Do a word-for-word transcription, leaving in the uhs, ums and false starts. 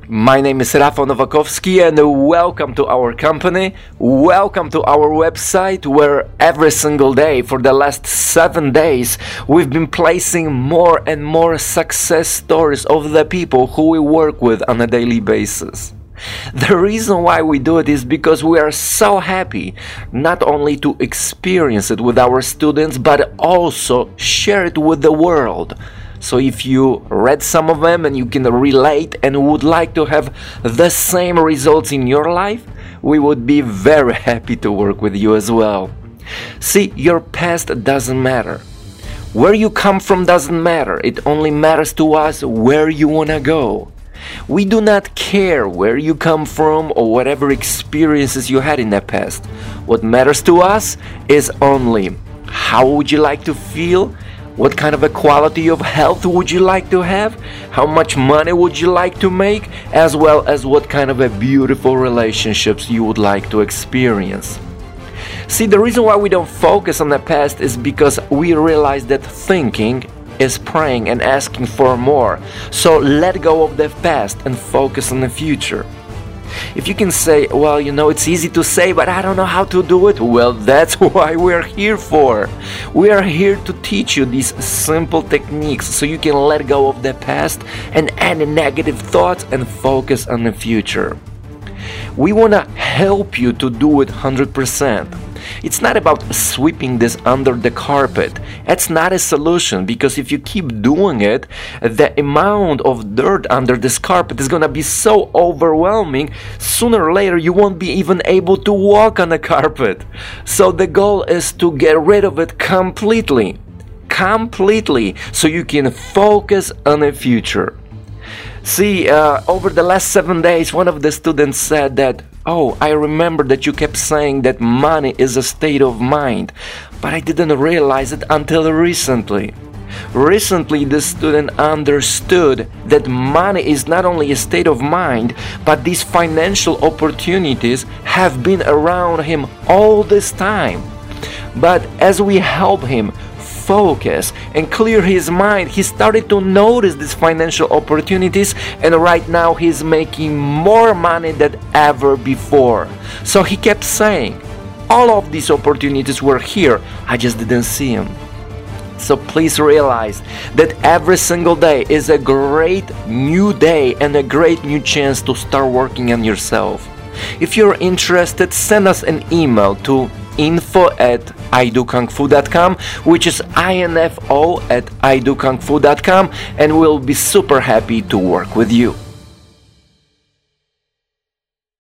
My name is Rafał Nowakowski and welcome to our company, welcome to our website where every single day for the last seven days we've been placing more and more success stories of the people who we work with on a daily basis. The reason why we do it is because we are so happy not only to experience it with our students but also share it with the world. So if you read some of them and you can relate and would like to have the same results in your life, we would be very happy to work with you as well. See, your past doesn't matter. Where you come from doesn't matter. It only matters to us where you want to go. We do not care where you come from or whatever experiences you had in the past. What matters to us is only how would you like to feel. What kind of a quality of health would you like to have? How much money would you like to make? As well as what kind of a beautiful relationships you would like to experience. See, the reason why we don't focus on the past is because we realize that thinking is praying and asking for more. So let go of the past and focus on the future. If you can say, well, you know, it's easy to say, but I don't know how to do it. Well, that's why we're here for. We are here to teach you these simple techniques so you can let go of the past and any negative thoughts and focus on the future. We want to help you to do it one hundred percent. It's not about sweeping this under the carpet. That's not a solution, because if you keep doing it, the amount of dirt under this carpet is gonna be so overwhelming, sooner or later you won't be even able to walk on the carpet. So the goal is to get rid of it completely. Completely, so you can focus on the future. See, uh, over the last seven days, one of the students said that, oh, I remember that you kept saying that money is a state of mind, but I didn't realize it until recently. Recently, the student understood that money is not only a state of mind, but these financial opportunities have been around him all this time. But as we help him focus and clear his mind, he started to notice these financial opportunities, and right now he's making more money than ever before. So he kept saying, all of these opportunities were here, I just didn't see them. So please realize that every single day is a great new day and a great new chance to start working on yourself. If you're interested, send us an email to info at i do kung fu dot com, which is info at i do kung fu dot com, and we'll be super happy to work with you.